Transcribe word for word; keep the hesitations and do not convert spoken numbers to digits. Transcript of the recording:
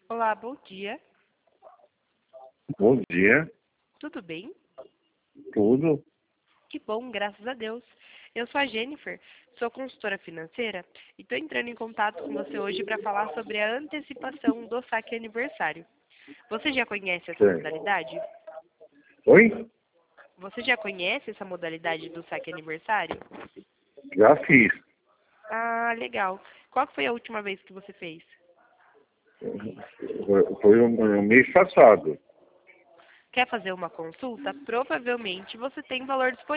Olá, bom dia. Bom dia, Tudo bem? tudo. Que bom, graças a Deus. Eu sou a Jennifer, sou consultora financeira e estou entrando em contato com você hoje para falar sobre a antecipação do saque aniversário. Você já conhece essa Sim. modalidade? Oi? Você já conhece essa modalidade do saque aniversário? Já fiz. Ah, legal. Qual que foi a última vez que você fez? Foi foi um, um mês passado. Quer fazer uma consulta? Provavelmente você tem valor disponível.